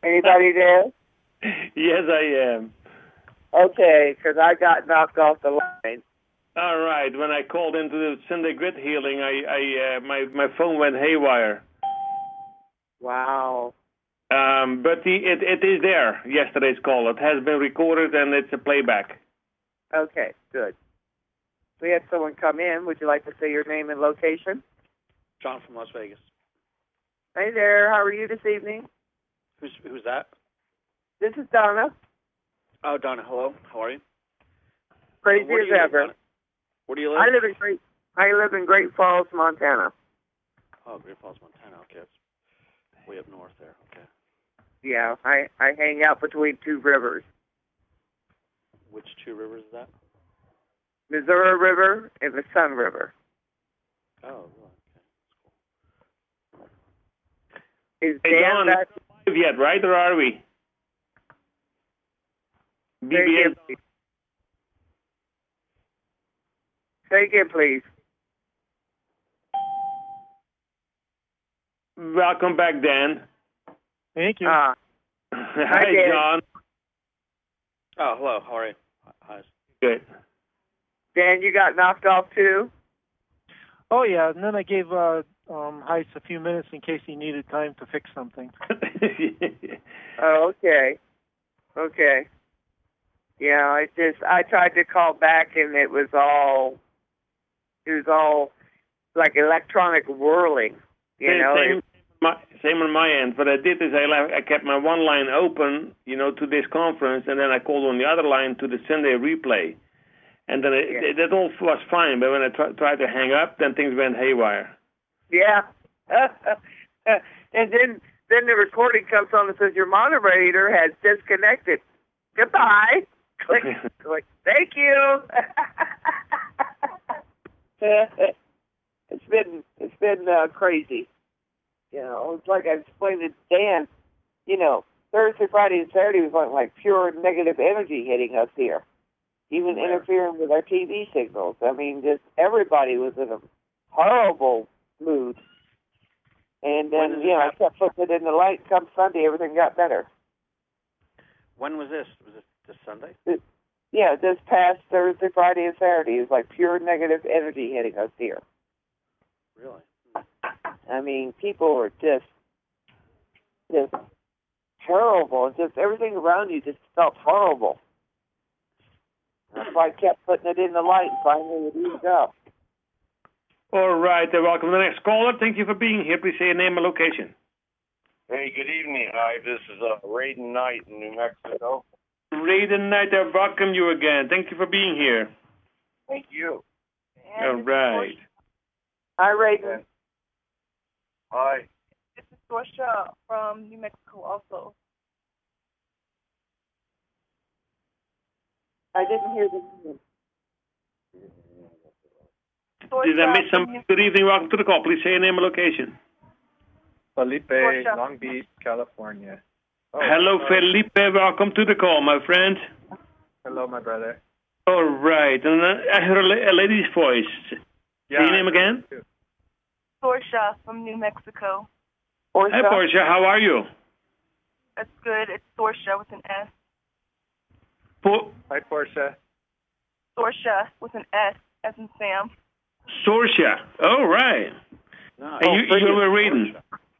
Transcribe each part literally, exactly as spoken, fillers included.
Anybody there? Yes, I am. Okay, because I got knocked off the line. All right. When I called into the Sunday Grid healing, I, I uh, my my phone went haywire. Wow. Um, but the, it it is there. Yesterday's call. It has been recorded and it's a playback. Okay, good. We had someone come in. Would you like to say your name and location? John from Las Vegas. Hey there. How are you this evening? Who's who's that? This is Donna. Oh, Donna. Hello. How are you? Crazy Where do as you live, ever. Donna? Where do you live? I live in Great. I live in Great Falls, Montana. Oh, Great Falls, Montana. Okay, it's way up north there. Okay. Yeah, I I hang out between two rivers, Which two rivers is that? Missouri River and the Sun River. Oh, really? Okay. Is Hey, Dan John, back? not live yet, right? Or are we? B Say B again, S. please. Say again, please. Welcome back, Dan. Thank you. Ah, Hi, Dan. John. Oh, hello. How are you? Hi. Good. Dan, you got knocked off too? Oh, yeah, and then I gave uh, um, Heiss a few minutes in case he needed time to fix something. Oh, okay. Okay. Yeah, I just I tried to call back and it was all it was all like electronic whirling. You same, know. same, It, my, same on my end. What I did is I left, I kept my one line open, you know, to this conference, and then I called on the other line to the Sunday replay, and then it, Yeah. it, that all was fine. But when I try, tried to hang up, then things went haywire. yeah. And then then the recording comes on and says your moderator has disconnected. Goodbye. Click. Click. Thank you. It's been it's been uh, crazy. You know, it's like I explained to Dan. You know, Thursday, Friday, and Saturday was like, like pure negative energy hitting us here, even Where? interfering with our T V signals. I mean, just everybody was in a horrible mood. And When then, did you know, I this kept putting it in the light. Come Sunday, everything got better. When was this? Was it this Sunday? Yeah, this past Thursday, Friday, and Saturday is like pure negative energy hitting us here. Really? I mean, people were just, just terrible. And just everything around you just felt horrible. That's why I kept putting it in the light and finally it eased up. All right, uh, welcome to the next caller. Thank you for being here. Please say your name and location. Hey, good evening. Hi, this is uh, Raiden Knight in New Mexico. Raiden Knight, I welcome you again. Thank you for being here. Thank you. All right. Hi, Reagan. Hi. This is Sorsha from New Mexico also. I didn't hear the name. Did I miss some? Good evening. Welcome to the call. Please say your name and location. Felipe, Sorsha. Long Beach, California. Oh, Hello, sorry. Felipe. Welcome to the call, my friend. Hello, my brother. All right. And uh, I heard a, la- a lady's voice. Yeah, Say your name I again? too. Sorsha from New Mexico. Portia? Hi, Portia. How are you? That's good. It's Sorsha with an S. Po- Hi, Portia. Sorsha with an S, as in Sam. Sorsha. All right. No. And you, you were reading.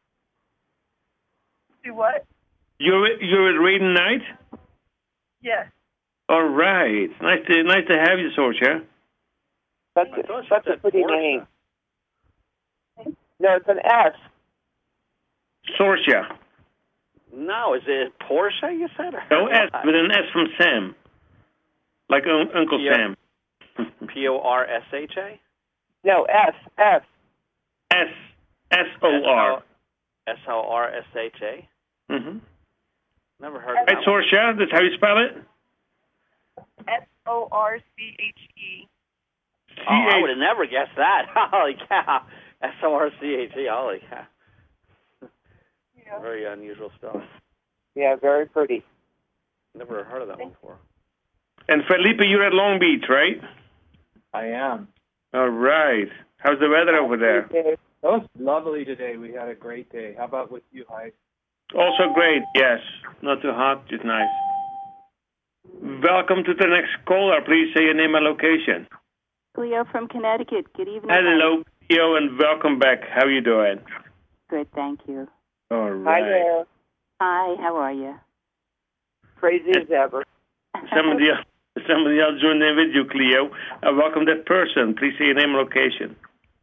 Do what? You're you're a Raiden Knight. Yes. All right. Nice to nice to have you, Sorsha. That's, I thought you that's a said pretty Porsche. name. No, it's an S. Sorsha. No, is it Porsche you said? Or No S with an S from Sam, like un- Uncle Yeah. Sam. P O R S H A? No, S. S. S S O R. S O R S H A? Mm-hmm. Never heard of Right, that one. Sorsha. That's how you spell it. S O R C H E. Oh, I C H would have never guessed that. Holy cow. S O R C H E. Holy cow. Yeah. Very unusual stuff. Yeah, very pretty. Never heard of that one before. And Felipe, you're at Long Beach, right? I am. All right. How's the weather over there? It was lovely today. We had a great day. How about with you, Hi? Also great, yes. Not too hot, just nice. Welcome to the next caller. Please say your name and location. Cleo from Connecticut. Good evening. Hello, Cleo, and welcome back. How are you doing? Good, thank you. All right. Hi there. Hi, how are you? Crazy as ever. Somebody else, somebody else joined in with you, Cleo. Uh, welcome that person. Please say your name and location.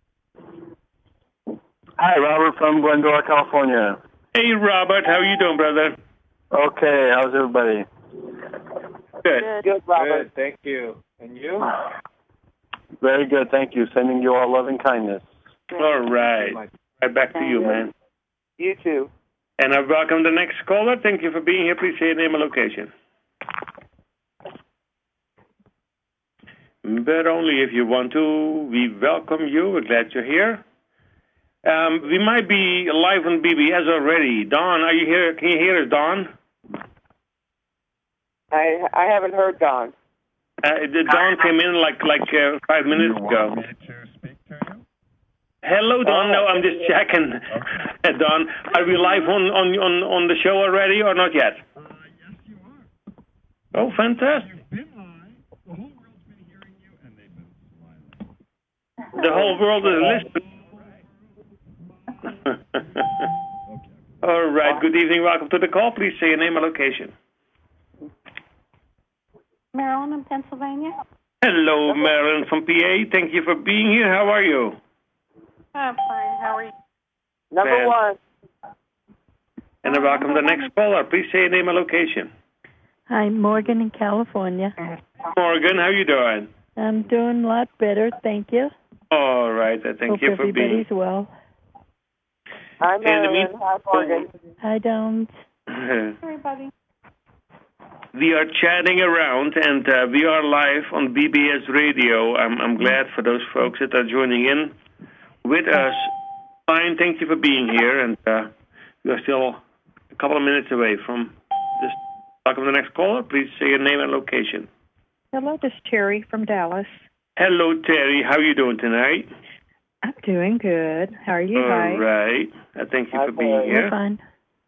Hi, Robert from Glendora, California. Hey, Robert. How are you doing, brother? Okay, how's everybody? Good. Good. Good, Robert. Good, thank you. And you? Very good, thank you. Sending you all love and kindness. All right. Right back to you, man. You too. And I welcome the next caller. Thank you for being here. Please say your name and location. But only if you want to. We welcome you. We're glad you're here. Um, we might be live on B B S already. Don, are you here? Can you hear us, Don? I I haven't heard Don. Uh, the Don came in like like uh, five minutes ago. Hello, Don. No, I'm just checking. Uh, Don, are we live on, on on on the show already or not yet? Uh, yes, you are. Oh, fantastic! You've been live. The whole world's been hearing you, and they've been smiling. The whole world is listening. All right. Good evening. Welcome to the call. Please say your name and location. Marilyn in Pennsylvania. Hello, Marilyn from P A. Thank you for being here. How are you? I'm fine. How are you? Number Man. one. And I welcome the next caller. Please say your name and location. Hi, Morgan in California. Morgan, how you doing? I'm doing a lot better, thank you. All right. I thank Hope you for being everybody's well. Hi, In the Marilyn. mean- Hi, Morgan. Hi, Downs. Everybody. We are chatting around, and uh, we are live on B B S Radio. I'm, I'm glad for those folks that are joining in with us. Fine, thank you for being here, and uh, we are still a couple of minutes away from this. Welcome to the next caller. Please say your name and location. Hello, this is Terry from Dallas. Hello, Terry. How are you doing tonight? I'm doing good. How are you All guys? right. I thank you Hi, for being Terry. here. We're fine.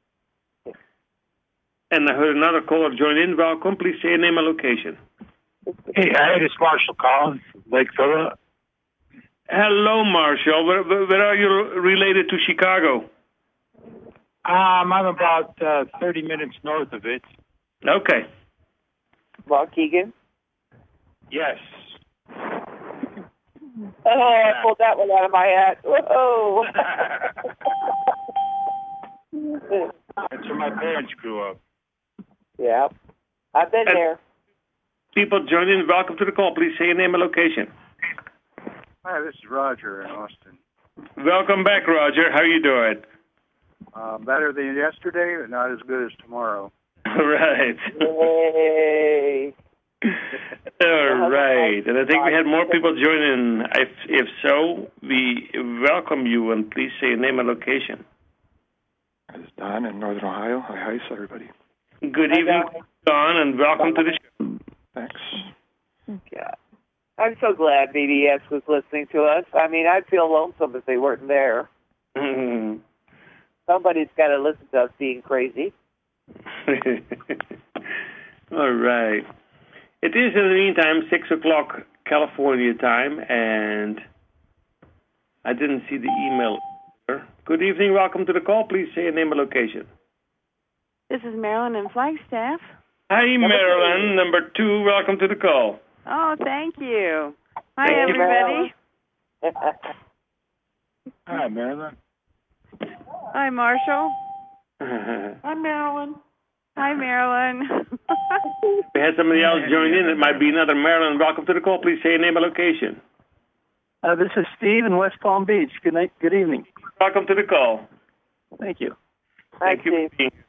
And I heard another caller join in. Welcome. Please say your name and location. Hey, hi, this is Marshall Collins, Lake Phillip. Hello, Marshall. Where, where, where are you related to Chicago? Um, I'm about uh, thirty minutes north of it. Okay. Waukegan. Yes. Oh, I pulled that one out of my hat. Whoa. That's where my parents grew up. Yeah. I've been And- there. People join in. Welcome to the call. Please say your name and location. Hi, this is Roger in Austin. Welcome back, Roger. How are you doing? Uh, better than yesterday, but not as good as tomorrow. All right. Yay. All right. And I think we had more people join in. If, if so, we welcome you, and please say your name and location. This is Don in Northern Ohio. Hi, hi, everybody. Good evening, Don, and welcome to the show. Thanks. Yeah. I'm so glad B B S was listening to us. I mean, I'd feel lonesome if they weren't there. Mhm. Somebody's got to listen to us being crazy. All right. It is, in the meantime, six o'clock California time, and I didn't see the email. Good evening. Welcome to the call. Please say your name and location. This is Marilyn in Flagstaff. Hi, Marilyn. Number two. Welcome to the call. Oh, thank you. Hi, Thank you, everybody. Hi, Marilyn. Hi, Marshall. We Hi, Marilyn. Hi, Marilyn. had somebody else join in. It might be another Marilyn. Welcome to the call. Please say your name and location. Uh, this is Steve in West Palm Beach. Good night. Good evening. Welcome to the call. Thank you. Thank you for being here.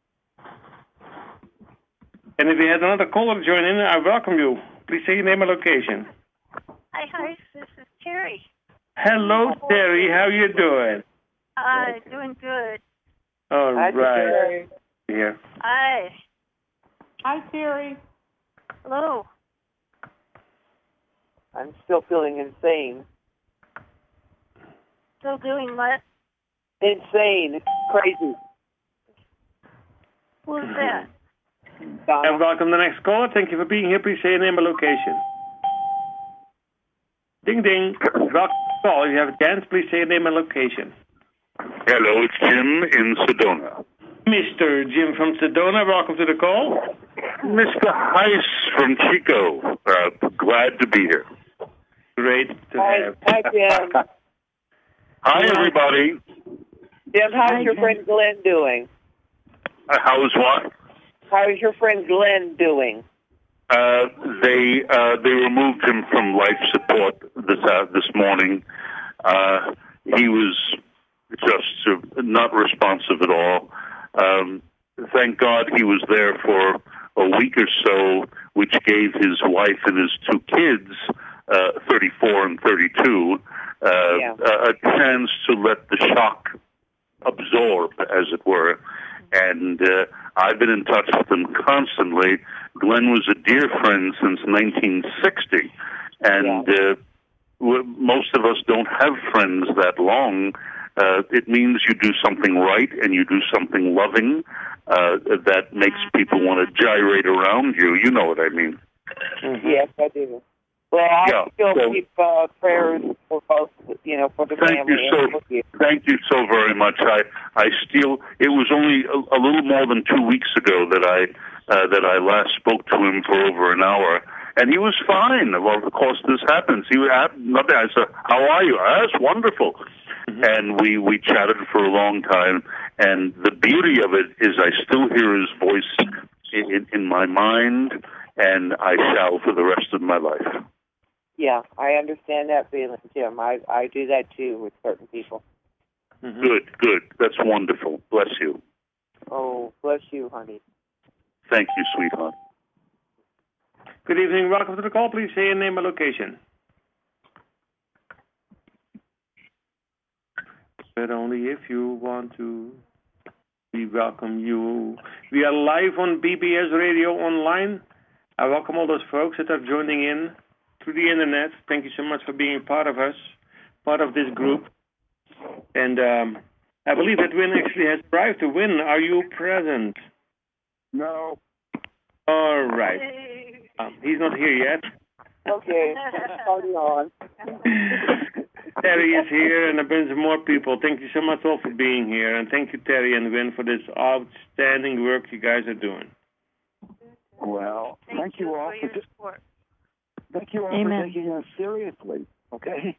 And if you had another caller join in, I welcome you. Please say your name and location. Hi, hi, this is Terry. Hello, Terry. How you doing? Uh, doing good. All Hi, right. Terry. Here. Hi. Hi, Terry. Hello. I'm still feeling insane. Still doing what? Insane. Crazy. Who's that? And welcome to the next caller. Thank you for being here. Please say your name and location. Ding, ding. Welcome to the call. If you have a chance, please say your name and location. Hello, it's Jim in Sedona. Mister Jim from Sedona, welcome to the call. Mister Heiss from Chico, uh, glad to be here. Great to Hi, have. hi, Jim. Hi, everybody. Jim, how's your friend Glenn doing? Uh, how's what? How's your friend Glenn doing? Uh, they uh, they removed him from life support this uh, this morning. Uh, he was just uh, not responsive at all. Um, thank God he was there for a week or so, which gave his wife and his two kids, uh, thirty-four and thirty-two, uh, Yeah. a, a chance to let the shock absorb, as it were. And uh, I've been in touch with him constantly. Glenn was a dear friend since nineteen sixty, and uh, w- most of us don't have friends that long. Uh, it means you do something right and you do something loving uh, that makes people want to gyrate around you. You know what I mean. Mm-hmm. Yes, I do. Well, I Yeah, still so- keep uh, prayers for both, you know, for the Thank family you so. and for you. Thank you so very much. I I still. It was only a, a little more than two weeks ago that I uh, that I last spoke to him for over an hour, and he was fine. Well, of course, this happens. He had nothing. I said, "How are you?" "Ah, that's wonderful." Mm-hmm. And we we chatted for a long time. And the beauty of it is, I still hear his voice in, in my mind, and I shall for the rest of my life. Yeah, I understand that feeling, Jim. I, I do that too with certain people. Mm-hmm. Good, good. That's wonderful. Bless you. Oh, bless you, honey. Thank you, sweetheart. Good evening. Welcome to the call. Please say your name and location. But only if you want to. We welcome you. We are live on B B S Radio Online. I welcome all those folks that are joining in through the internet. Thank you so much for being part of us, part of this group. And um, I believe that Win actually has arrived to Win. Are you present? No. All right. Um, he's not here yet. Okay, hold on. Terry is here, and a bunch of more people. Thank you so much all for being here, and thank you, Terry and Win, for this outstanding work you guys are doing. Well, thank, Thank you you all for for your just, support. thank you all Amen. for taking us seriously. Okay.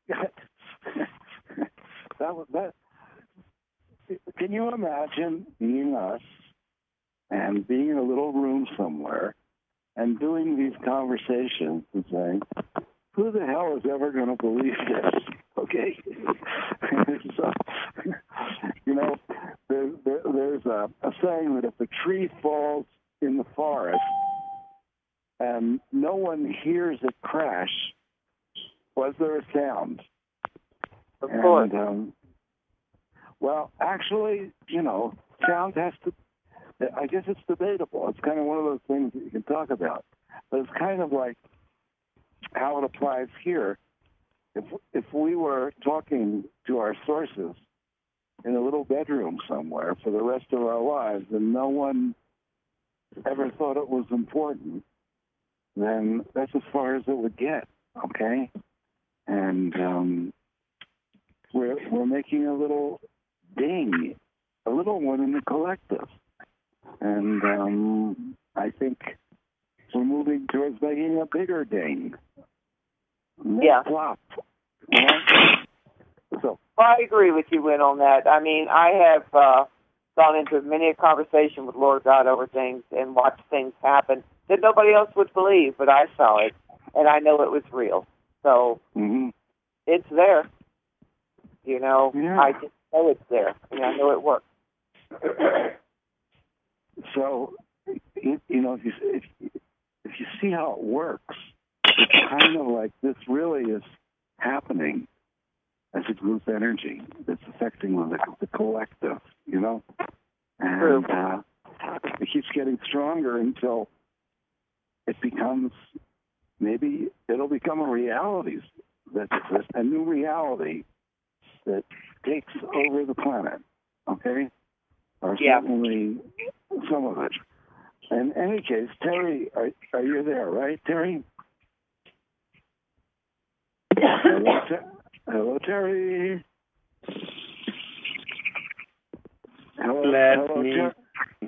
that was that. Can you imagine being us and being in a little room somewhere and doing these conversations and saying, who the hell is ever going to believe this? Okay? So, you know, there, there, there's a, a saying that if a tree falls in the forest and no one hears it crash, was there a sound? Of course. And, um, well, actually, you know, sound has to, I guess it's debatable. It's kind of one of those things that you can talk about. But it's kind of like how it applies here. If if we were talking to our sources in a little bedroom somewhere for the rest of our lives and no one ever thought it was important, then that's as far as it would get, okay? And um, we're we're making a little ding, a little one in the collective. And um, I think we're moving towards making a bigger ding. Yeah. Flop. You know? So, Well, I agree with you, Win, on that. I mean, I have uh, gone into many a conversation with Lord God over things and watched things happen that nobody else would believe, but I saw it, and I know it was real. So mm-hmm. it's there. You know, Yeah. I just know it's there, and I know it works. So, you, you know, if you, if, if you see how it works, it's kind of like this really is happening as a group energy that's affecting the, the collective, you know? And uh, it keeps getting stronger until it becomes, maybe it'll become a reality, that a new reality that takes over the planet, okay? Or Yeah. certainly some of it. In any case, Terry, are, are you there, right, Terry? Hello, Ter- Hello, Terry. Hello, Let hello, me. Ter-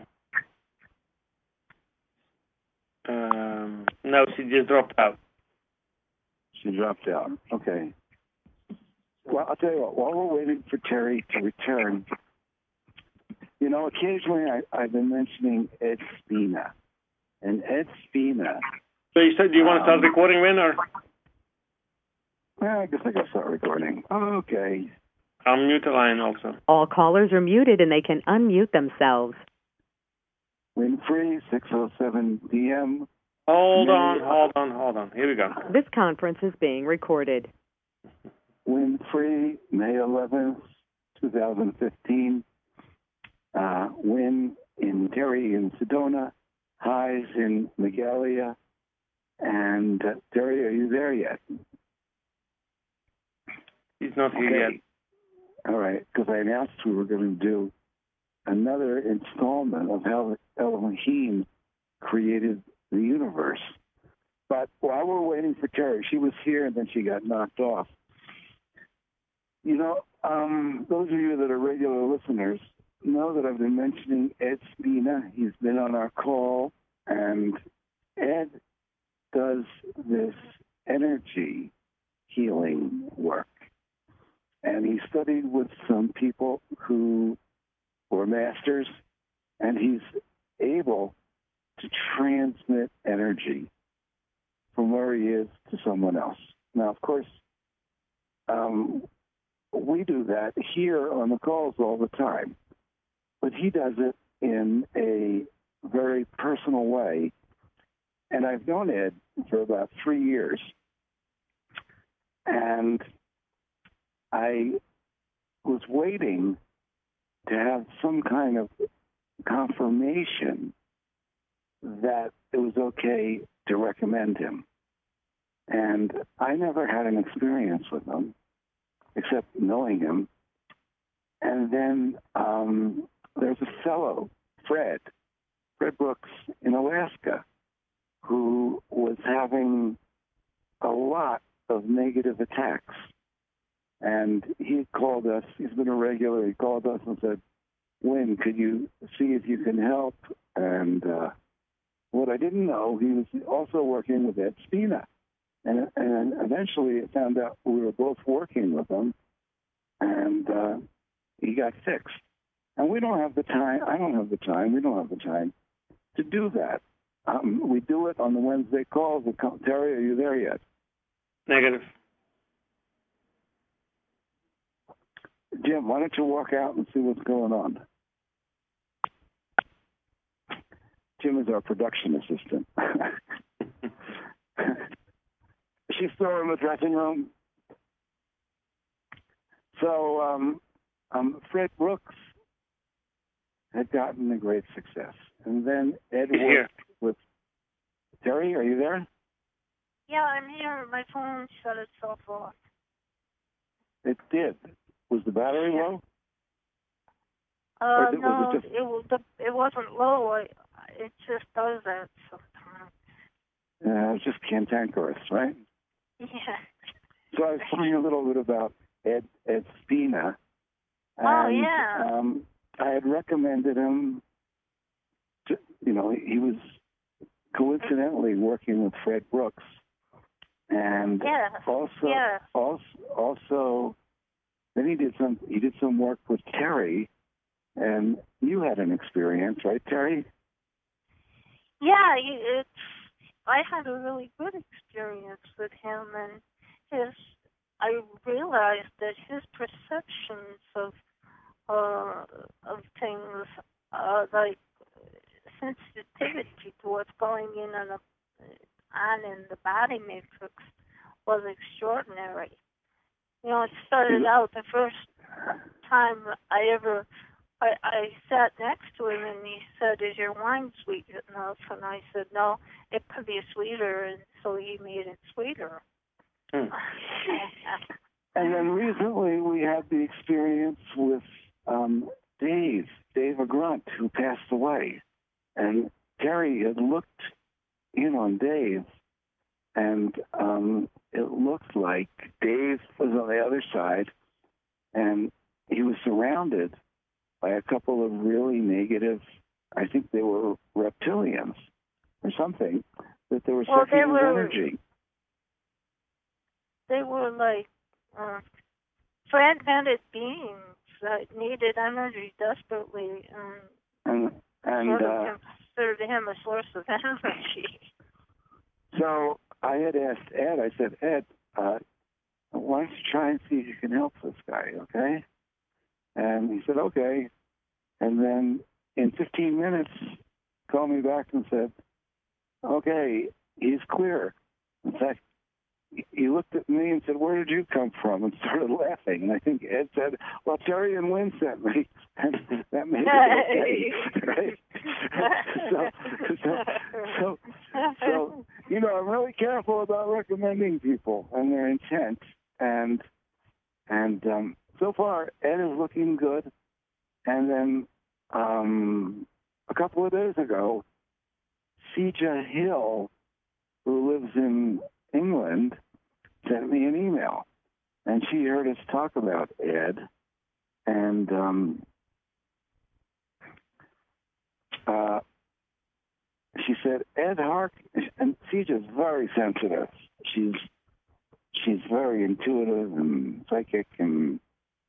Um, no, she just dropped out. She dropped out. Okay. Well, I'll tell you what. While we're waiting for Terry to return, you know, occasionally I, I've been mentioning Ed Spina, and Ed Spina. So you said, do you want to start um, recording, Win, or? Well, I guess I can start recording. Okay. I'll mute the line also. All callers are muted and they can unmute themselves. Winfrey, six oh seven p m Hold May- on, hold on, hold on. Here we go. This conference is being recorded. Winfrey, May eleventh, twenty fifteen. Uh, Win in Terry in Sedona. Highs in Megalia. And uh, Terry, are you there yet? He's not here Okay. yet. All right, because I announced we were going to do another installment of how Elohim created the universe. But while we're waiting for Terry, she was here and then she got knocked off. You know, um, those of you that are regular listeners know that I've been mentioning Ed Spina. He's been on our call, and Ed does this energy healing work. And he studied with some people who were masters, and he's able to transmit energy from where he is to someone else. Now, of course, um, we do that here on the calls all the time, but he does it in a very personal way. And I've known Ed for about three years. And I was waiting to have some kind of confirmation that it was okay to recommend him. And I never had an experience with him, except knowing him. And then um, there's a fellow, Fred, Fred Brooks in Alaska, who was having a lot of negative attacks. And he called us, he's been a regular, he called us and said, Win, could you see if you can help? And uh, what I didn't know, he was also working with Ed Spina. And, and eventually I found out we were both working with him, and uh, he got fixed. And we don't have the time, I don't have the time, we don't have the time to do that. Um, we do it on the Wednesday calls. Terry, are you there yet? Negative. Jim, why don't you walk out and see what's going on? Jim is our production assistant. Is she still in the dressing room? So, um, um, Fred Brooks had gotten a great success. And then Ed He's worked here. with... Terry, are you there? Yeah, I'm here. My phone shut itself off. It did. Was the battery low? Uh, Or did- was no, it just- it, was the, it wasn't low. I, it just does that sometimes. Uh, it was just cantankerous, right? Yeah. So I was telling you a little bit about Ed, Ed Spina. And, Oh, yeah. Um, I had recommended him to, you know, he was coincidentally working with Fred Brooks. And Yeah. also, Yeah. also, also, then he did some, he did some work with Terry, and you had an experience, right, Terry? Yeah, he- it's, I had a really good experience with him, and his, I realized that his perceptions of, uh, of things, uh, like sensitivity to what's going in on, a, on in the body matrix was extraordinary. You know, it started out the first time I ever, I, I sat next to him and he said, is your wine sweet enough? And I said, no, it could be sweeter, and so he made it sweeter. Hmm. And then recently we had the experience with um, Dave, Dave Agrunt, who passed away. and Terry had looked in on Dave, and um, it looked like Dave was on the other side, and he was surrounded by a couple of really negative, I think they were reptilians or something, that they were Well, sucking they his were- energy. They were like uh, fragmented beings that needed energy desperately, and, And, and sort of uh, considered him a source of energy. so I had asked Ed, I said, Ed, uh, why don't you try and see if you can help this guy, okay? And he said, okay. And then in fifteen minutes, called me back and said, okay, he's clear. In fact, he looked at me and said, where did you come from? And started laughing. And I think Ed said, well, Terry and Lynn sent me. And that made it okay, right? so, so, so, so, you know, I'm really careful about recommending people and their intent. And, and um, so far, Ed is looking good. And then um, a couple of days ago, Sija Hill, who lives in England, sent me an email, and she heard us talk about Ed, and um, uh, she said Ed Hark, and Sija's very sensitive. She's she's very intuitive and psychic, and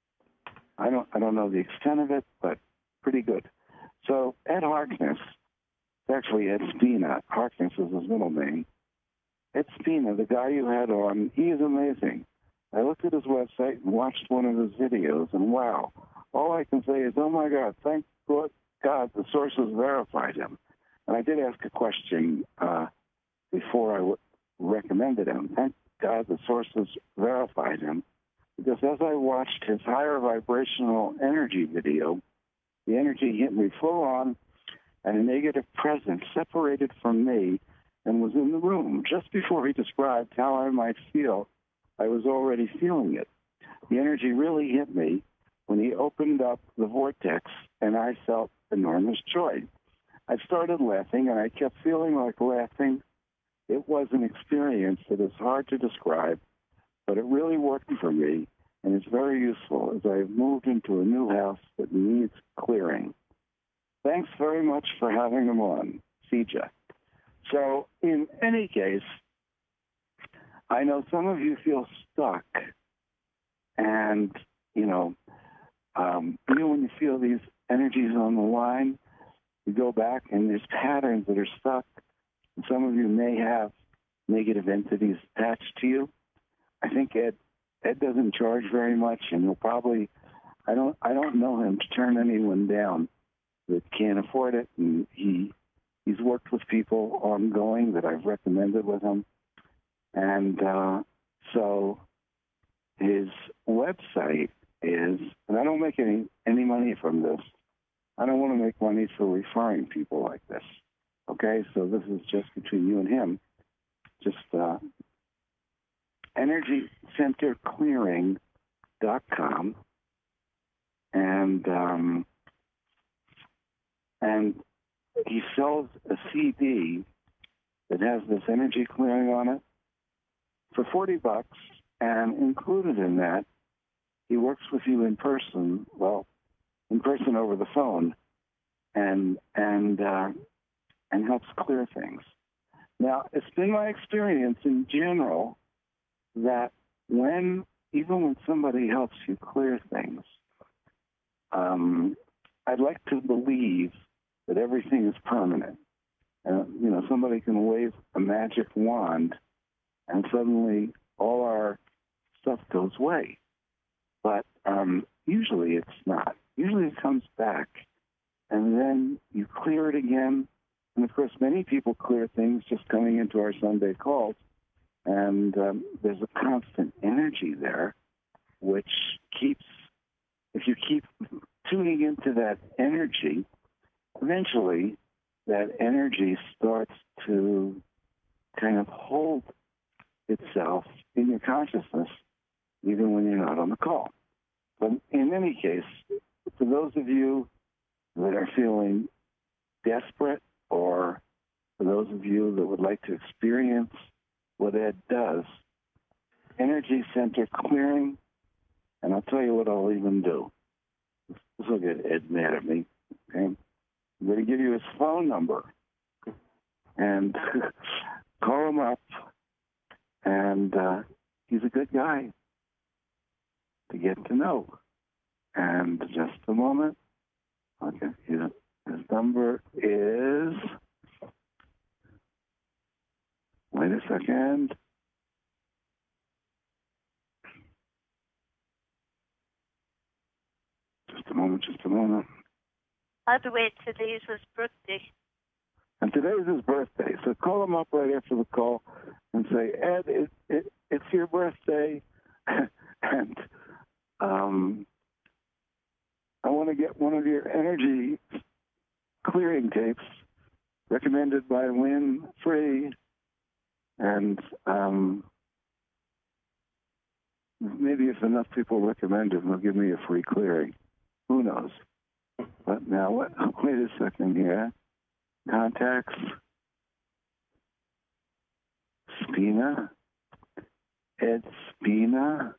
I don't I don't know the extent of it, but pretty good. So Ed Harkness, it's actually Ed Spina. Harkness is his middle name. Ed Spina, the guy you had on, he is amazing. I looked at his website and watched one of his videos, and wow, all I can say is, oh my God, thank God, God the sources verified him. And I did ask a question uh, before I w- recommended him. Thank God the sources verified him, because as I watched his higher vibrational energy video, the energy hit me full on, and a negative presence separated from me and was in the room. Just before he described how I might feel, I was already feeling it. The energy really hit me when he opened up the vortex, and I felt enormous joy. I started laughing, and I kept feeling like laughing. It was an experience that is hard to describe, but it really worked for me, and it's very useful as I've moved into a new house that needs clearing. Thanks very much for having him on, Sija. So, in any case, I know some of you feel stuck, and, you know, um, you know when you feel these energies on the line, you go back and there's patterns that are stuck, and some of you may have negative entities attached to you. I think Ed, Ed doesn't charge very much, and he'll probably, I don't, I don't know him to turn anyone down that can't afford it, and he He's worked with people ongoing that I've recommended with him. And uh, so his website is, and I don't make any, any money from this. I don't want to make money for referring people like this. Okay, so this is just between you and him. Just uh, energy center clearing dot com. And, um, and, he sells a C D that has this energy clearing on it for forty bucks, and included in that, he works with you in person, well, in person over the phone, and and uh, and helps clear things. Now, it's been my experience in general that when, even when somebody helps you clear things, um, I'd like to believe that everything is permanent. Uh, you know, somebody can wave a magic wand and suddenly all our stuff goes away. But um, usually it's not. Usually it comes back, and then you clear it again. And, of course, many people clear things just coming into our Sunday calls, and um, there's a constant energy there, which keeps, if you keep tuning into that energy, eventually, that energy starts to kind of hold itself in your consciousness, even when you're not on the call. But in any case, for those of you that are feeling desperate or for those of you that would like to experience what Ed does, energy center clearing, and I'll tell you what I'll even do. This will get Ed mad at me. Okay, I'm going to give you his phone number, and call him up. And uh, he's a good guy to get to know. And just a moment. Okay, his, his number is. Wait a second. Just a moment, just a moment. By the way, today's his birthday. And today's his birthday, so call him up right after the call and say, Ed, it, it, it's your birthday, and um, I want to get one of your energy clearing tapes recommended by Lynn Free, and um, maybe if enough people recommend it, they'll give me a free clearing. Who knows? But now, what, wait a second here. Contacts. Spina. Ed Spina.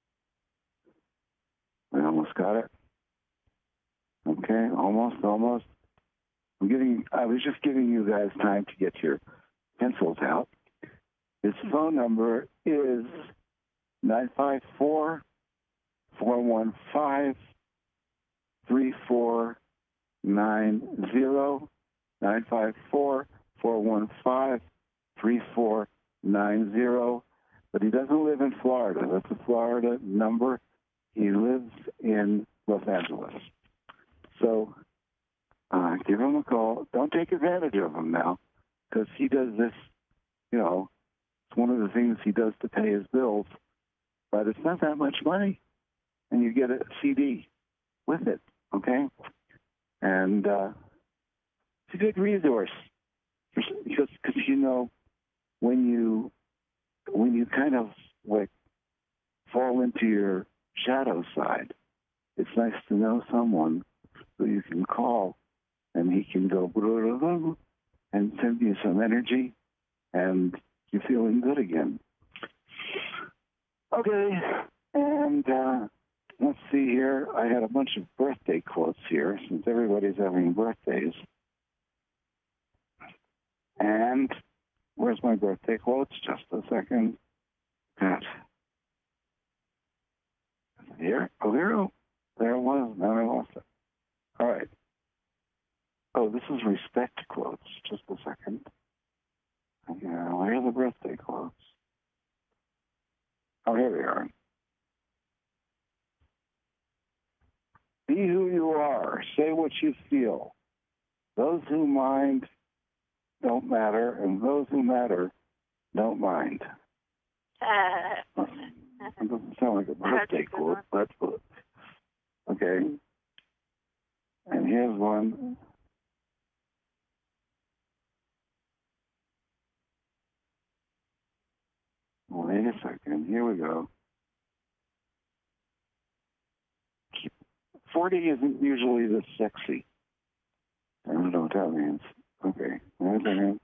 I almost got it. Okay, almost, almost. I'm giving, I was just giving you guys time to get your pencils out. His phone number is nine five four, four one five, three four nine zero. nine five four, four one five, three four nine zero. But he doesn't live in Florida. That's a Florida number. He lives in Los Angeles. So uh, give him a call. Don't take advantage of him now, because he does this, you know, it's one of the things he does to pay his bills. But it's not that much money. And you get a C D with it, okay? And uh, it's a good resource, because because you know when you when you kind of like fall into your shadow side, it's nice to know someone who you can call, and he can go blah, blah, blah, and send you some energy, and you're feeling good again. Okay, and uh, let's see here. I had a bunch of birthday quotes here, since everybody's having birthdays. And where's my birthday quotes? Just a second. That. Here. Oh, here. Oh, there it was. Now I lost it. All right. Oh, this is respect quotes. Just a second. Yeah, where are the birthday quotes? Oh, here we are. Be who you are. Say what you feel. Those who mind don't matter, and those who matter don't mind. Uh, It doesn't sound like a birthday quote, but okay. And here's one. Wait a second. Here we go. forty isn't usually this sexy. I don't know what that means. Okay. Wait a second.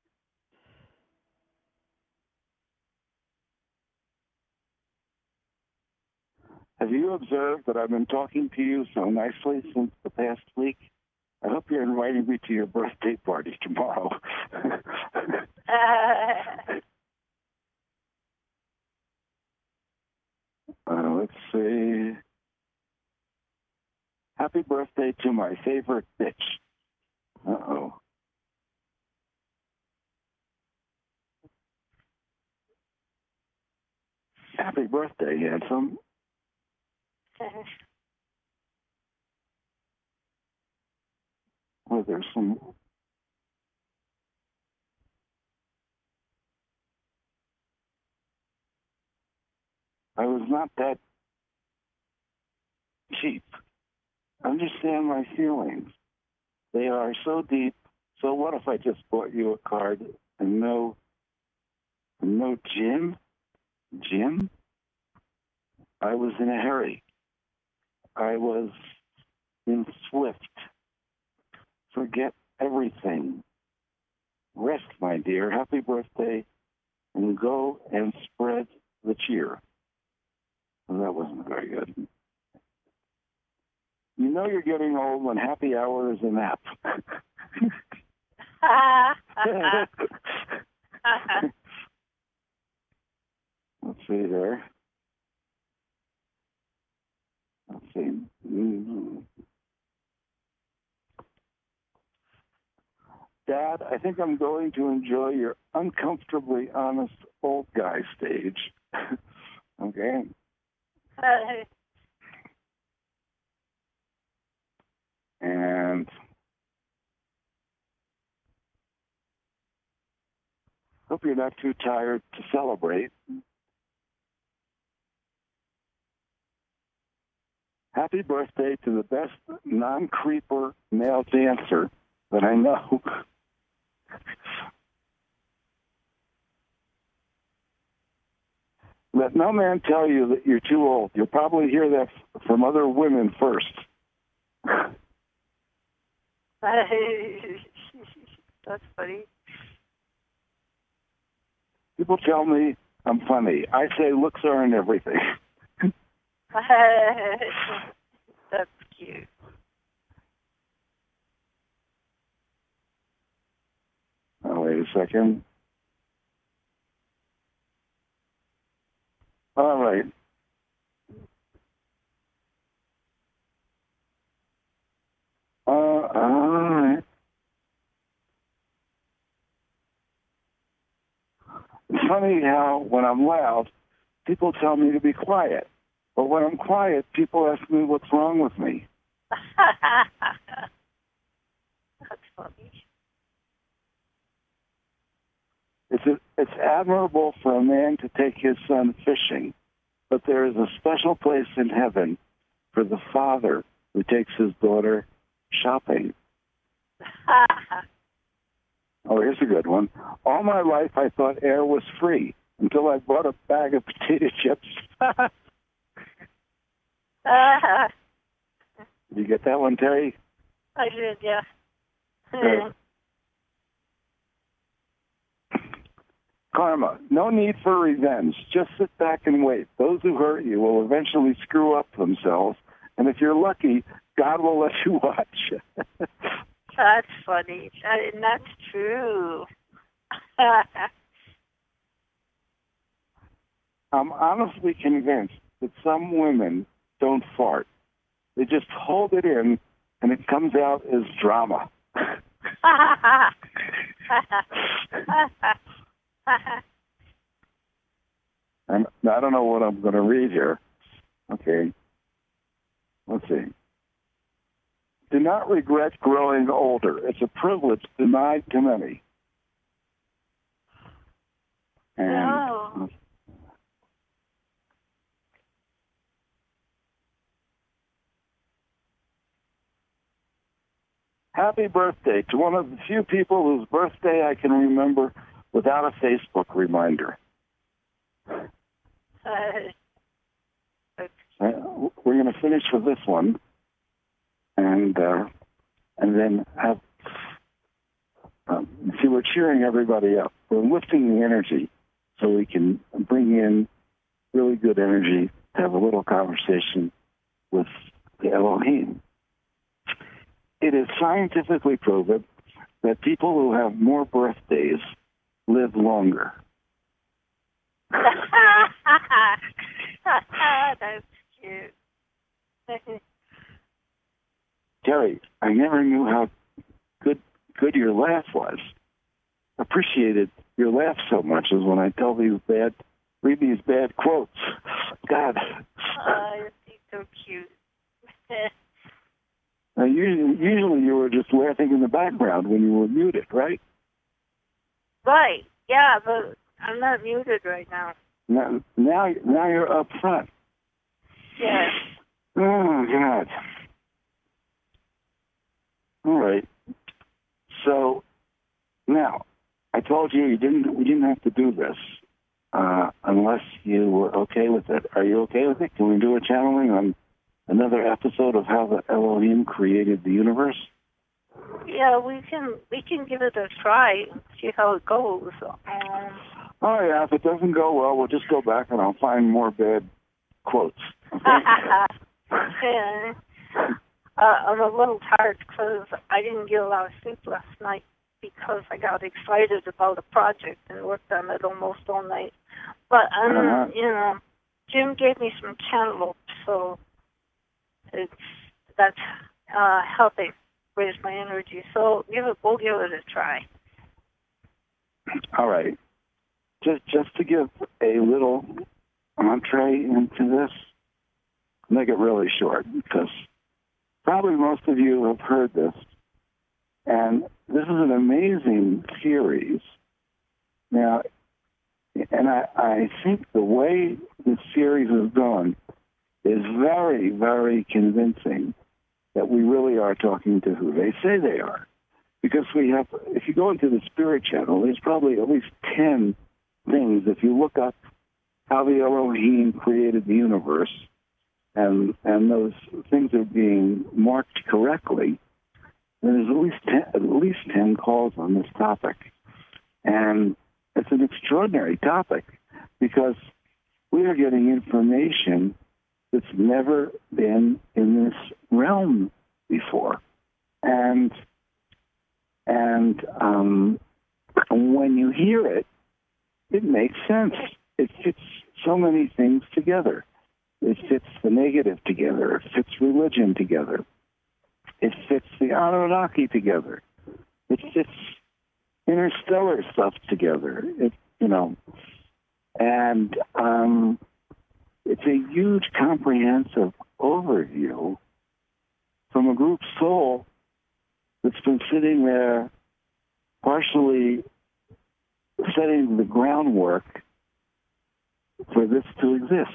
Have you observed that I've been talking to you so nicely since the past week? I hope you're inviting me to your birthday party tomorrow. uh, let's see. Happy birthday to my favorite bitch. Uh-oh. Happy birthday, handsome. Well, there's some... I was not that cheap. Understand my feelings. They are so deep. So what if I just bought you a card and no, no Jim? Jim? I was in a hurry. I was in Swift. Forget everything. Rest, my dear. Happy birthday, and go and spread the cheer. Well, that wasn't very good. You know you're getting old when happy hour is a nap. Let's see here. Let's see. Mm-hmm. Dad, I think I'm going to enjoy your uncomfortably honest old guy stage. Okay. And hope you're not too tired to celebrate. Happy birthday to the best non-creeper male dancer that I know. Let no man tell you that you're too old. You'll probably hear that f- from other women first. That's funny. People tell me I'm funny. I say looks aren't everything. That's cute. Oh, wait a second. All right. Uh, all right. It's funny how when I'm loud, people tell me to be quiet. But when I'm quiet, people ask me what's wrong with me. That's funny. It's a, it's admirable for a man to take his son fishing, but there is a special place in heaven for the father who takes his daughter shopping. Oh, here's a good one. All my life I thought air was free until I bought a bag of potato chips. Did you get that one, Terry? I did, yeah. Good. Karma. No need for revenge. Just sit back and wait. Those who hurt you will eventually screw up themselves, and if you're lucky, God will let you watch. That's funny. And that's true. I'm honestly convinced that some women don't fart. They just hold it in, and it comes out as drama. I'm, I don't know what I'm going to read here. Okay. Let's see. Do not regret growing older. It's a privilege denied to many. And No. Happy birthday to one of the few people whose birthday I can remember without a Facebook reminder. Uh, Uh, we're going to finish with this one, and uh, and then have. Um, see, we're cheering everybody up. We're lifting the energy so we can bring in really good energy to have a little conversation with the Elohim. It is scientifically proven that people who have more birthdays live longer. That's cute. Terry, I never knew how good good your laugh was. Appreciated your laugh so much as when I tell these bad, read these bad quotes. God. Oh, you're so cute. Now, usually, usually you were just laughing in the background when you were muted, right? Right. Yeah, but I'm not muted right now. Now, now, now you're up front. Yes. Oh, God. All right. So, now, I told you you didn't. We didn't have to do this uh, unless you were okay with it. Are you okay with it? Can we do a channeling on another episode of how the Elohim created the universe? yeah, we can we can give it a try, see how it goes. Um, Oh, yeah, if it doesn't go well, we'll just go back and I'll find more bad quotes. and, uh, I'm a little tired because I didn't get a lot of sleep last night because I got excited about a project and worked on it almost all night. But, um, Uh-huh. you know, Jim gave me some cantaloupe, so it's that's uh, helping raise my energy. So give it, we'll give it a try. All right. Just just to give a little entree into this, make it really short, because probably most of you have heard this. And this is an amazing series. Now, and I, I think the way the series is done is very, very convincing that we really are talking to who they say they are. Because we have, if you go into the Spirit Channel, there's probably at least ten things. If you look up how the Elohim created the universe, and and those things are being marked correctly, then there's at least ten, at least ten calls on this topic. And it's an extraordinary topic because we are getting information that's never been in this realm before. And and um, when you hear it, it makes sense. It fits so many things together. It fits the negative together. It fits religion together. It fits the Anunnaki together. It fits interstellar stuff together. It, you know, and um, it's a huge, comprehensive overview from a group soul that's been sitting there partially setting the groundwork for this to exist.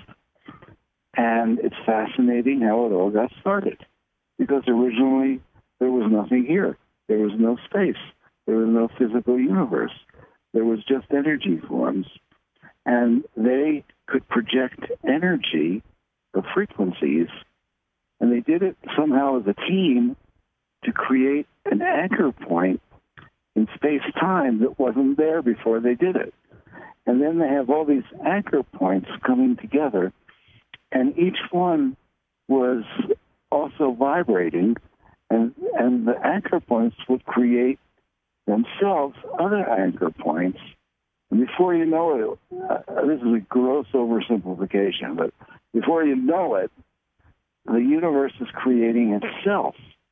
And it's fascinating how it all got started. Because originally there was nothing here. There was no space. There was no physical universe. There was just energy forms. And they could project energy of frequencies. And they did it somehow as a team to create an anchor point in space-time that wasn't there before they did it. And then they have all these anchor points coming together, and each one was also vibrating, and, and the anchor points would create themselves other anchor points. And before you know it, uh, this is a gross oversimplification, but before you know it, the universe is creating itself.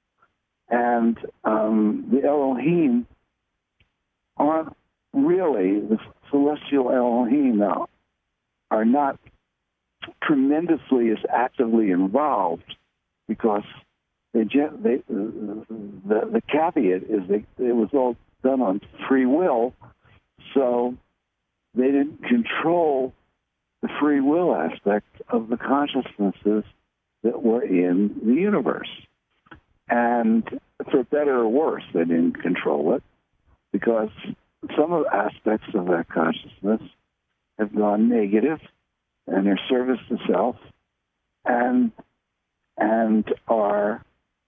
And um, the Elohim aren't really, the celestial Elohim now, are not tremendously as actively involved because they, they, the, the caveat is that it was all done on free will, so they didn't control the free will aspect of the consciousnesses that were in the universe. And for better or worse, they didn't control it because some of the aspects of that consciousness have gone negative and are service to self and and are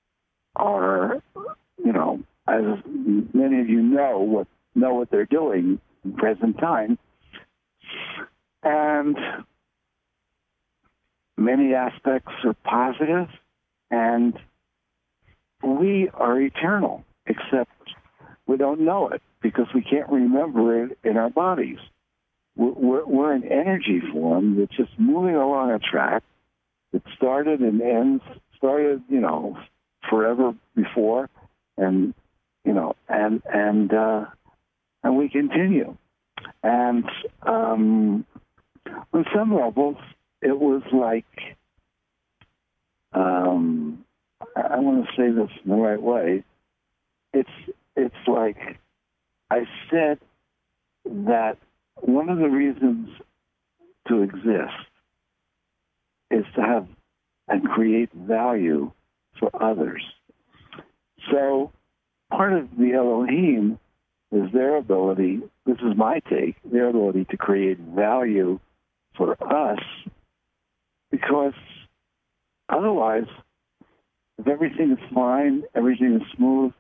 are you know, as many of you know what know what they're doing in present time. And many aspects are positive, and we are eternal, except we don't know it because we can't remember it in our bodies. We're, we're an energy form that's just moving along a track that started and ends, started, you know, forever before, and, you know, and, and, uh, and we continue. And um, on some levels, it was like, um, I want to say this in the right way. It's it's like I said that one of the reasons to exist is to have and create value for others. So part of the Elohim is their ability, this is my take, their ability to create value for us, because otherwise, if everything is fine, everything is smooth,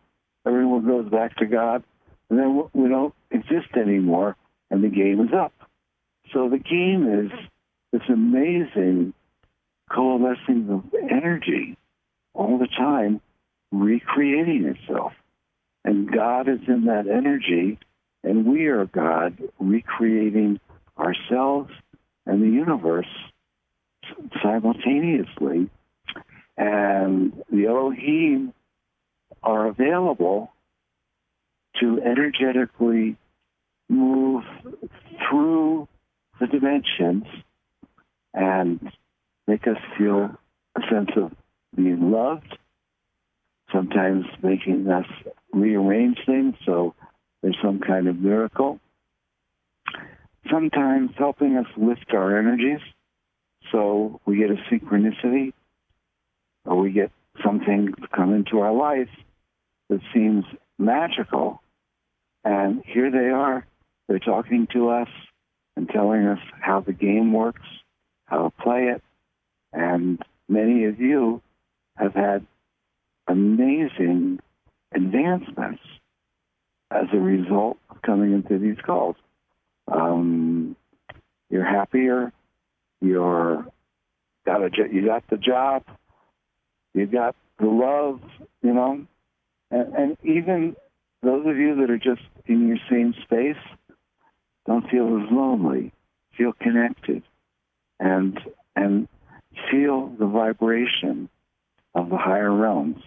everyone goes back to God, and then we don't exist anymore, and the game is up. So the game is this amazing coalescing of energy all the time, recreating itself. And God is in that energy, and we are God recreating ourselves and the universe simultaneously. And the Elohim are available to energetically move through the dimensions and make us feel a sense of being loved, sometimes making us rearrange things so there's some kind of miracle, sometimes helping us lift our energies so we get a synchronicity or we get something to come into our life that seems magical. And here they are. They're talking to us and telling us how the game works, how to play it. And many of you have had amazing advancements as a result of coming into these calls. Um, you're happier. You're got a you got the job. You got the love. You know, and, and even those of you that are just in your same space don't feel as lonely. Feel connected, and and feel the vibration of the higher realms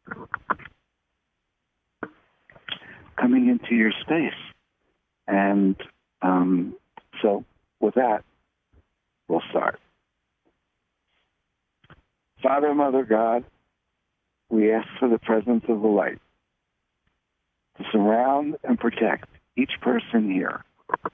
coming into your space. And um, so with that, we'll start. Father, Mother, God, we ask for the presence of the light to surround and protect each person here.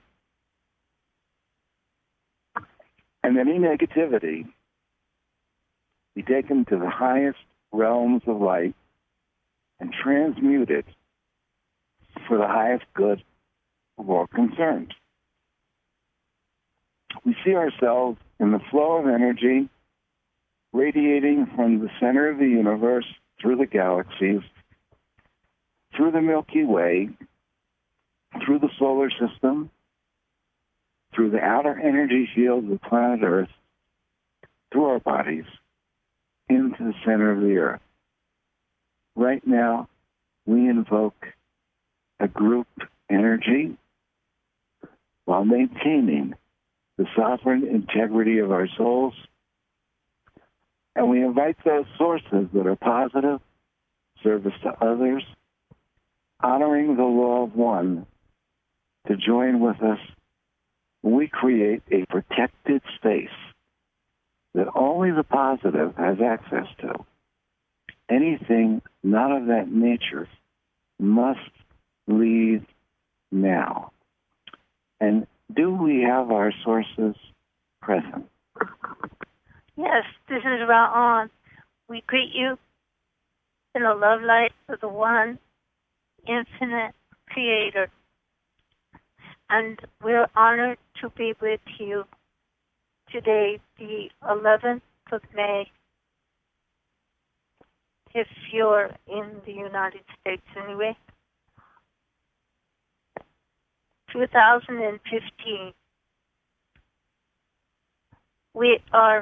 And any negativity be taken to the highest realms of light and transmuted for the highest good of all concerned. We see ourselves in the flow of energy radiating from the center of the universe through the galaxies, through the Milky Way, through the solar system, through the outer energy field of planet Earth, through our bodies, into the center of the Earth. Right now, we invoke a group energy while maintaining the sovereign integrity of our souls. And we invite those sources that are positive, service to others, honoring the law of one, to join with us. We create a protected space that only the positive has access to. Anything not of that nature must leave now. And do we have our sources present? Yes, this is Ra'an. We greet you in the love light of the one infinite creator. And we're honored to be with you today, the eleventh of May, if you're in the United States anyway, two thousand fifteen. We are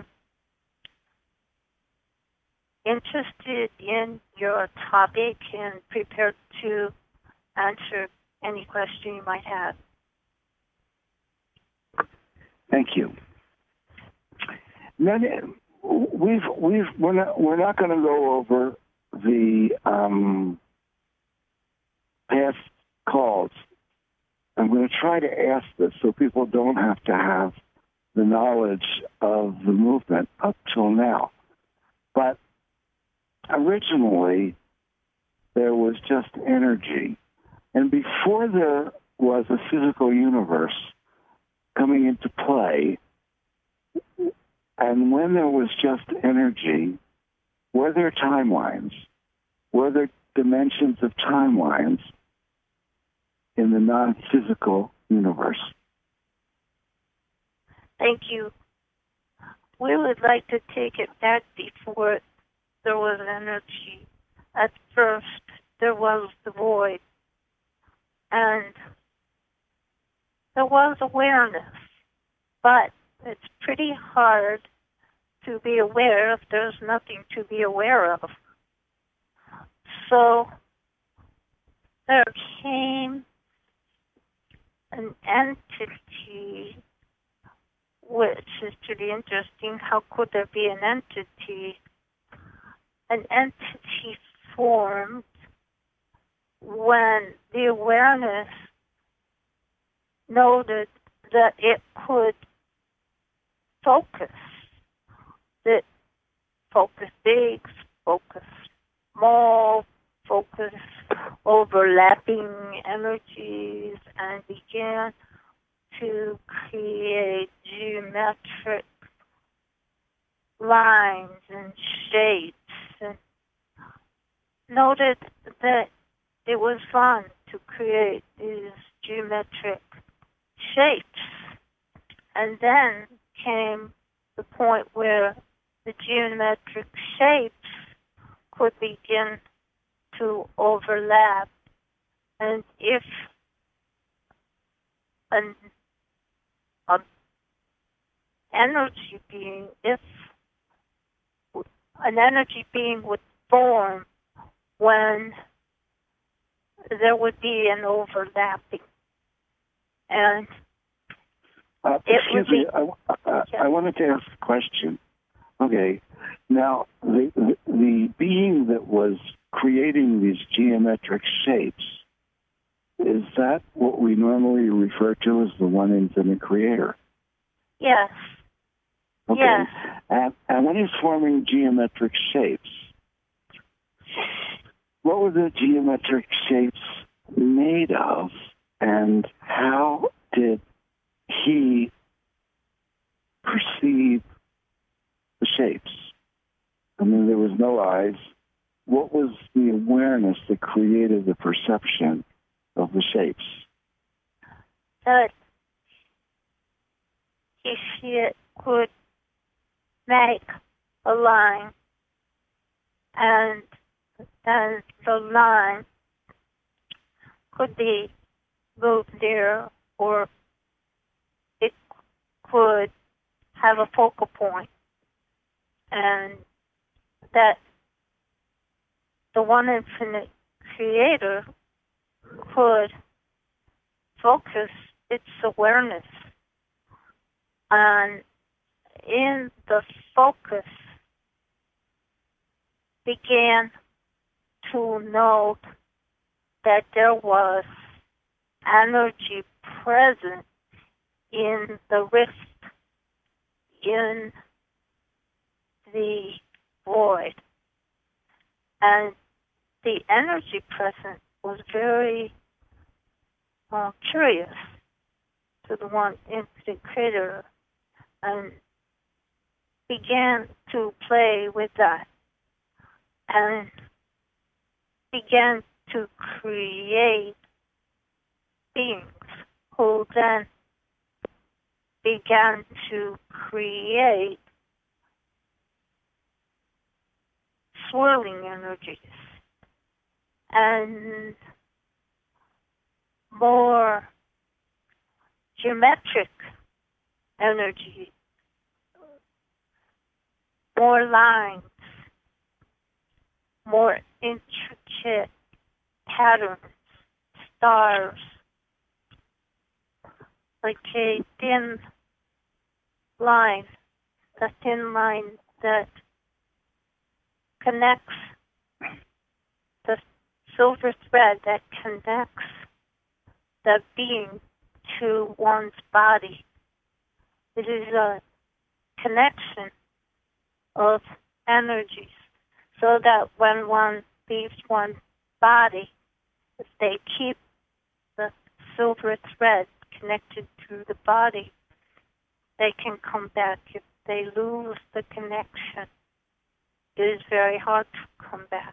interested in your topic and prepared to answer any question you might have. Thank you. Then we've we've we're not we're not going to go over the um, past calls. I'm going to try to ask this so people don't have to have the knowledge of the movement up till now. But originally, there was just energy. And before there was a physical universe coming into play, and when there was just energy, were there timelines? Were there dimensions of timelines in the non-physical universe? Thank you. We would like to take it back before there was energy. At first, there was the void. And there was awareness, but it's pretty hard to be aware if there's nothing to be aware of. So there came an entity, which is pretty interesting. How could there be an entity? An entity formed when the awareness noted that it could focus, that focus big, focus small, focus overlapping energies, and began to create geometric lines and shapes, and noted that it was fun to create these geometric shapes. And then came the point where the geometric shapes could begin to overlap. And if an, an energy being, if an energy being would form when there would be an overlapping. And uh, it excuse would be, me, I, I, I wanted to ask a question. Okay, now the, the the being that was creating these geometric shapes, is that what we normally refer to as the one infinite creator? Yes. Okay. Yes. And, and when he's forming geometric shapes, what were the geometric shapes made of, and how did he perceive the shapes? I mean, there was no eyes. What was the awareness that created the perception of the shapes? That if he could make a line, and then the line could be moved there, or it could have a focal point, and that the one infinite creator could focus its awareness on, in the focus, began to note that there was energy present in the rift, in the void. And the energy present was very uh, curious to the one infinite creator, and began to play with that, and began to create beings who then began to create swirling energies and more geometric energy, more lines, more intricate patterns, stars, like a thin line, a thin line that connects the silver thread that connects the being to one's body. It is a connection of energies, so that when one leaves one's body, if they keep the silver thread connected to the body, they can come back. If they lose the connection, it is very hard to come back.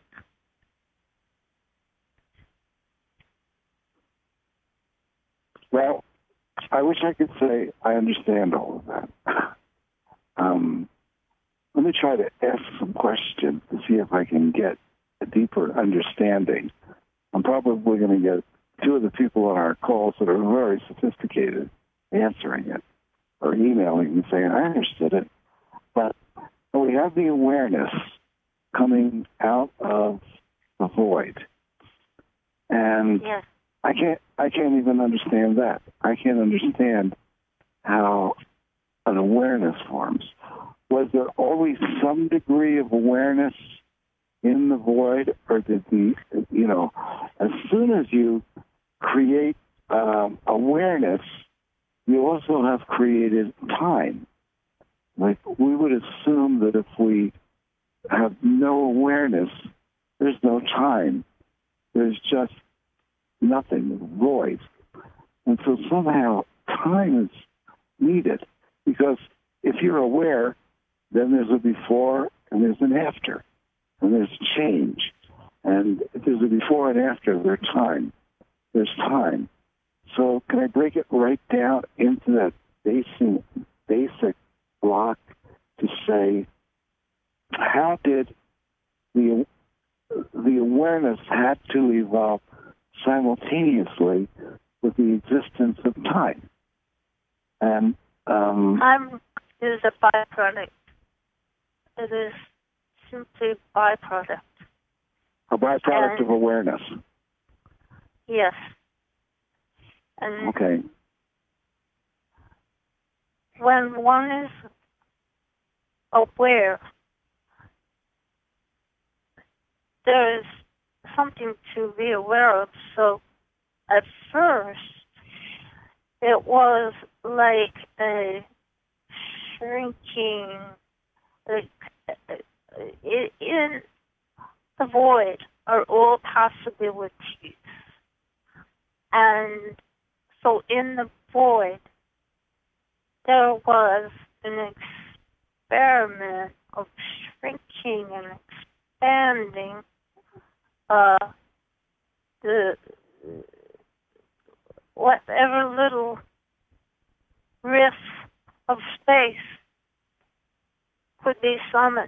Well, I wish I could say I understand all of that. Um, let me try to ask some questions to see if I can get a deeper understanding I'm probably going to get two of the people on our calls that are very sophisticated answering it or emailing and saying, I understood it. But we have the awareness coming out of the void. And Yes. I can't I can't even understand that. I can't understand how an awareness forms. Was there always some degree of awareness in the void, or did the, you know, as soon as you create um, awareness, you also have created time. Like, we would assume that if we have no awareness, there's no time. There's just nothing, void. And so somehow time is needed, because if you're aware, then there's a before and there's an after, and there's change. And if there's a before and after, there's time. There's time. So can I break it right down into that basic, basic block to say, how did the the awareness had to evolve simultaneously with the existence of time? And um, time is a byproduct. It is simply a byproduct. a byproduct and, of awareness. Yes. And Okay. when one is aware, there is something to be aware of. So at first, it was like a shrinking, like in the void are all possibilities. And so in the void, there was an experiment of shrinking and expanding uh, the whatever little rift of space could be summoned.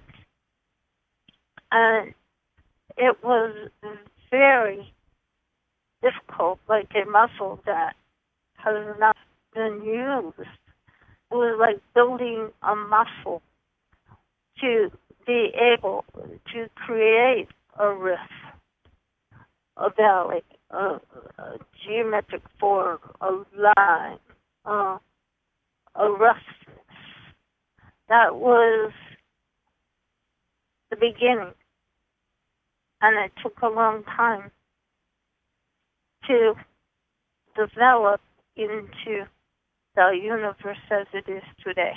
And it was very difficult, like a muscle that has not been used. It was like building a muscle to be able to create a rift, a valley, a, a geometric form, a line, uh, a roughness. That was the beginning. And it took a long time to develop into the universe as it is today.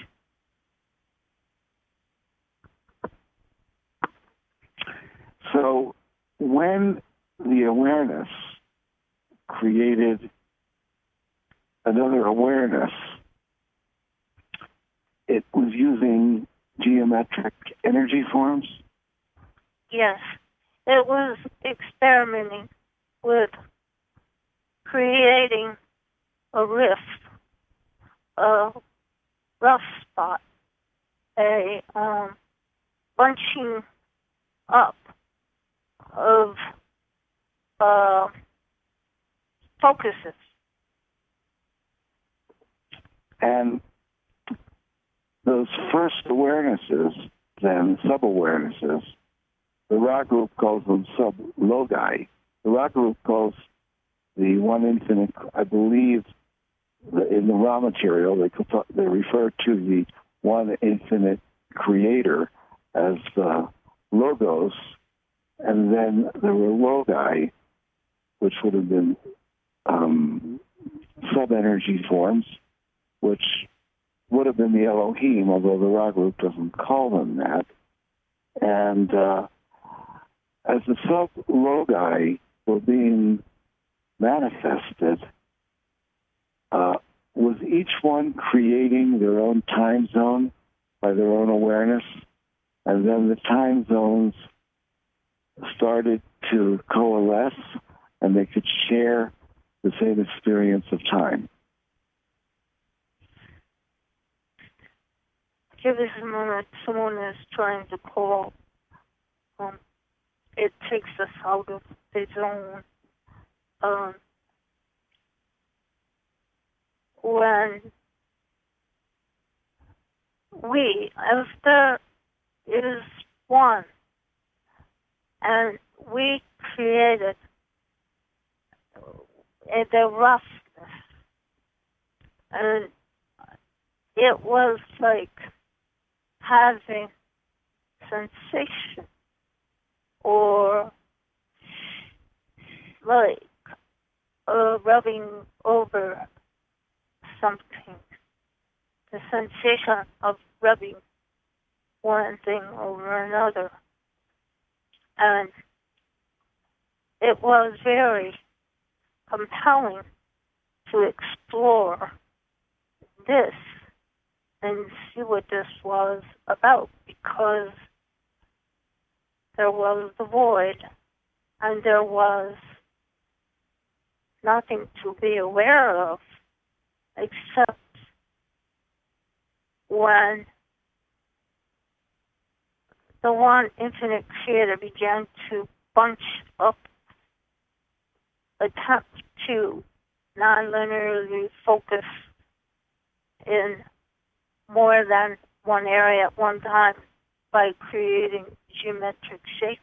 So when the awareness created another awareness, it was using geometric energy forms? Yes. It was experimenting with creating a rift, a rough spot, a um, bunching up of uh, focuses. And those first awarenesses, then sub-awarenesses, the Ra group calls them sub-logi. The Ra group calls the one infinite, I believe, in the Ra material, they, they refer to the one infinite creator as the logos, and then there were logi, which would have been um, sub-energy forms, which would have been the Elohim, although the Ra group doesn't call them that. And uh, as the sub-logi were being manifested, uh, was each one creating their own time zone by their own awareness? And then the time zones started to coalesce, and they could share the same experience of time. Give us a moment. Someone is trying to call. Um, it takes us out of the zone. um, when we, as there is one, and we created uh, the roughness, and it was like having sensation, or like uh, rubbing over something, the sensation of rubbing one thing over another. And it was very compelling to explore this and see what this was about, because there was the void and there was nothing to be aware of except when the one infinite creator began to bunch up, attempt to non-linearly focus in more than one area at one time by creating geometric shapes.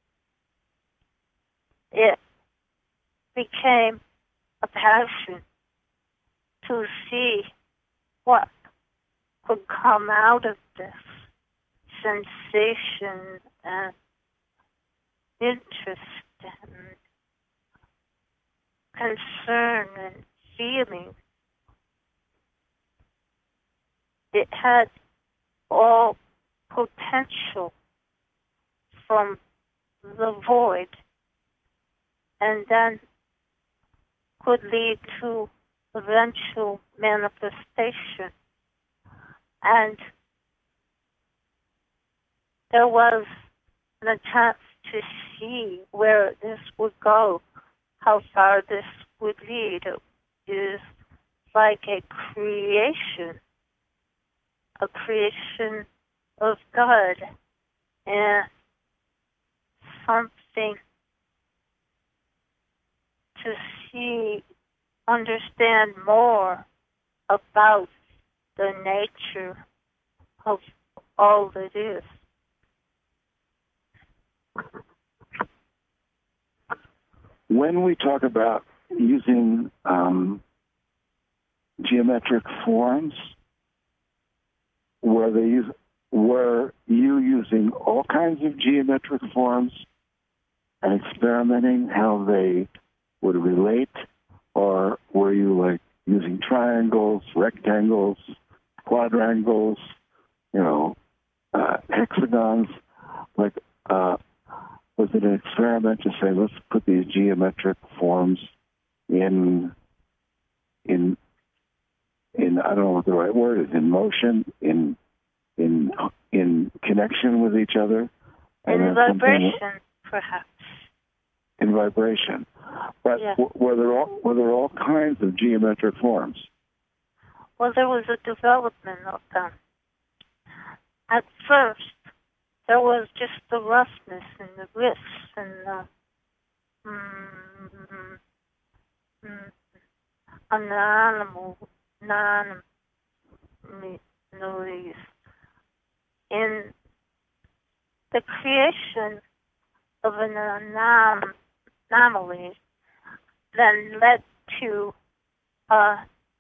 It became a passion to see what could come out of this sensation and interest and concern and feeling. It had all potential from the void, and then could lead to eventual manifestation. And there was an attempt to see where this would go, how far this would lead. It is like a creation, a creation of God, and something to see, understand more about the nature of all that is. When we talk about using um, geometric forms, were they use, were you using all kinds of geometric forms and experimenting how they would relate, or were you like using triangles, rectangles, quadrangles, you know, uh, hexagons? Like, uh, was it an experiment to say, let's put these geometric forms in, in, in I don't know what the right word is, in motion, in, in, in connection with each other? In vibration, perhaps. In vibration. But yeah. w- were there all were there all kinds of geometric forms? Well, there was a development of them. At first, there was just the roughness and the risks and the mm, mm, animal, non noise. In the creation of an anom- anomaly, then led to uh,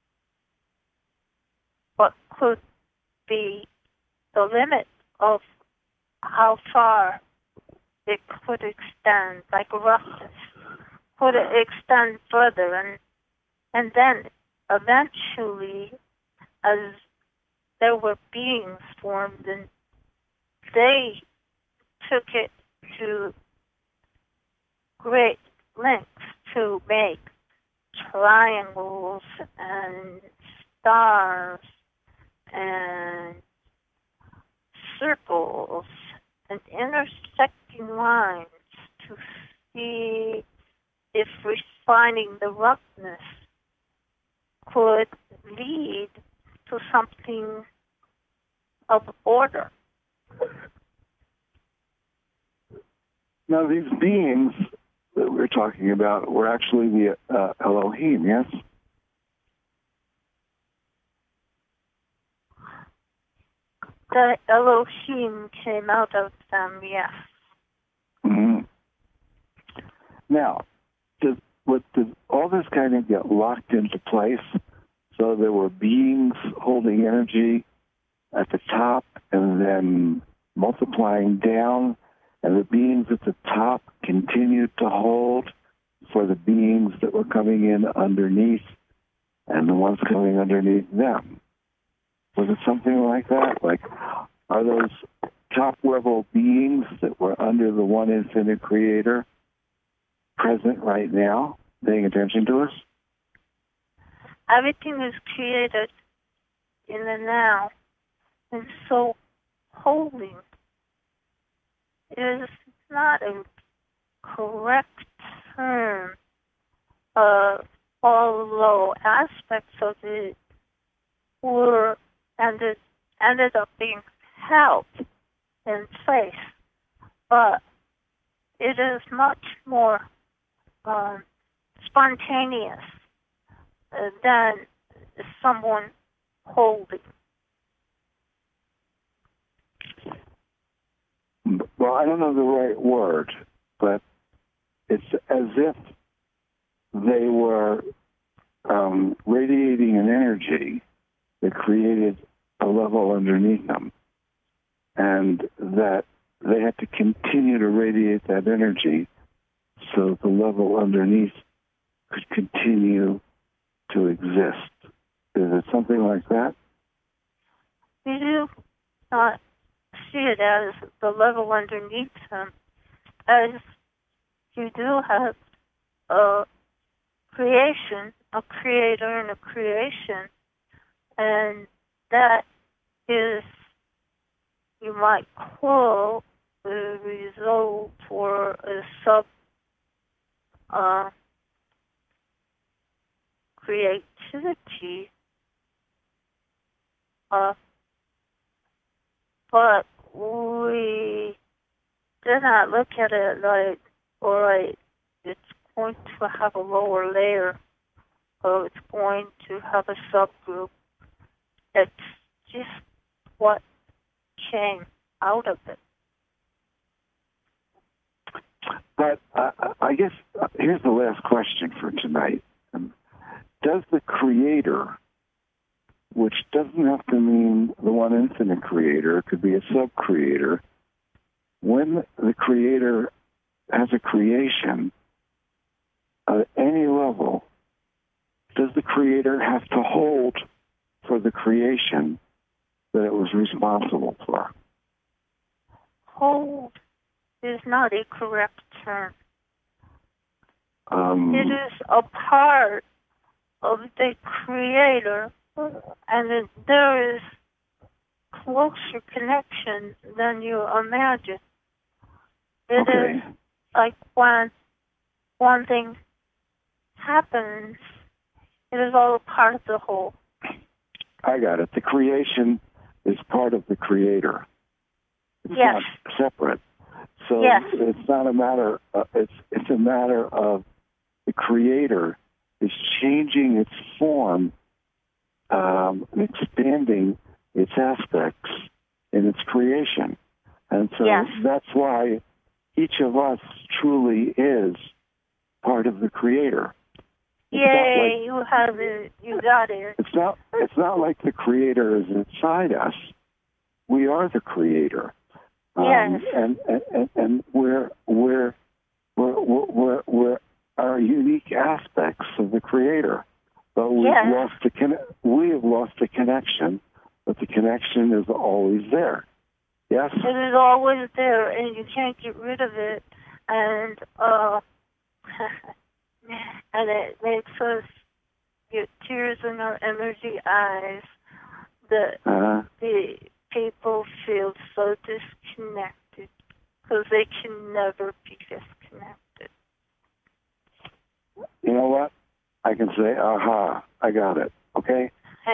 what could be the limit of how far it could extend, like roughness. Could it extend further? And and then eventually, as there were beings formed, and they took it to great lengths to make triangles and stars and circles and intersecting lines to see if refining the roughness could lead to something of order. Now, these beings that we're talking about were actually the uh, Elohim, yes? The Elohim came out of them, yes. Mm-hmm. Now, does, what, does all this kind of get locked into place? So there were beings holding energy at the top and then multiplying down, and the beings at the top continued to hold for the beings that were coming in underneath and the ones coming underneath them. Was it something like that? Like, are those top-level beings that were under the one infinite creator present right now, paying attention to us? Everything is created in the now, and so holy. It is not a correct term. Uh, although aspects of it were ended ended up being held in place, but it is much more um, spontaneous uh, than someone holding. Well, I don't know the right word, but it's as if they were um, radiating an energy that created a level underneath them, and that they had to continue to radiate that energy so the level underneath could continue to exist. Is it something like that? We do not see it as the level underneath them, as you do have a creation, a creator and a creation, and that is, you might call the result for a sub uh, creativity, uh, but we do not look at it like, all right, it's going to have a lower layer, or it's going to have a subgroup. It's just what came out of it. But uh, I guess uh, here's the last question for tonight. Um, does the creator, which doesn't have to mean the one infinite creator, it could be a sub-creator, when the creator has a creation at any level, does the creator have to hold for the creation that it was responsible for? Hold is not a correct term. Um, it is a part of the creator, and it, there is closer connection than you imagine. It okay. is like when one thing happens, it is all a part of the whole. I got it. The creation is part of the creator. It's yes. not separate. So yes. it's not a matter. Uh, it's it's a matter of the creator is changing its form, um, and expanding its aspects in its creation, and so yes. that's why each of us truly is part of the creator. It's Yay! like, you have it. You got it. It's not. It's not like the creator is inside us. We are the creator. Um, yes. And, and and we're we're we're we're we're our unique aspects of the creator. But we've yes. lost the con- we have lost the connection, but the connection is always there. Yes. It is always there, and you can't get rid of it. And uh. And it makes us get tears in our energy eyes that uh-huh. the people feel so disconnected because they can never be disconnected. You know what? I can say, aha, I got it. Okay?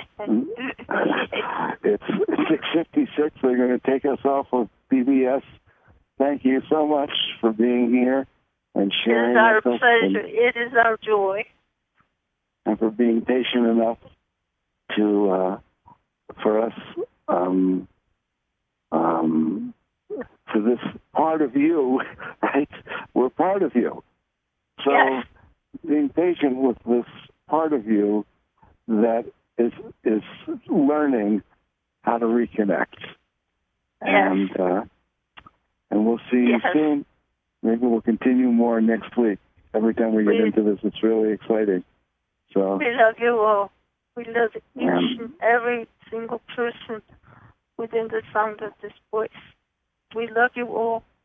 It's six fifty-six. They're going to take us off of B B S. Thank you so much for being here. and It sharing is our with us, pleasure. and, It is our joy. and for being patient enough to uh, for us um, um, for this part of you, right? We're part of you. So Yes. being patient with this part of you that is is learning how to reconnect. Yes. And uh, and we'll see you Yes. soon. Maybe we'll continue more next week. Every time we get We- into this, it's really exciting. So We love you all. We love each Um, and every single person within the sound of this voice. We love you all.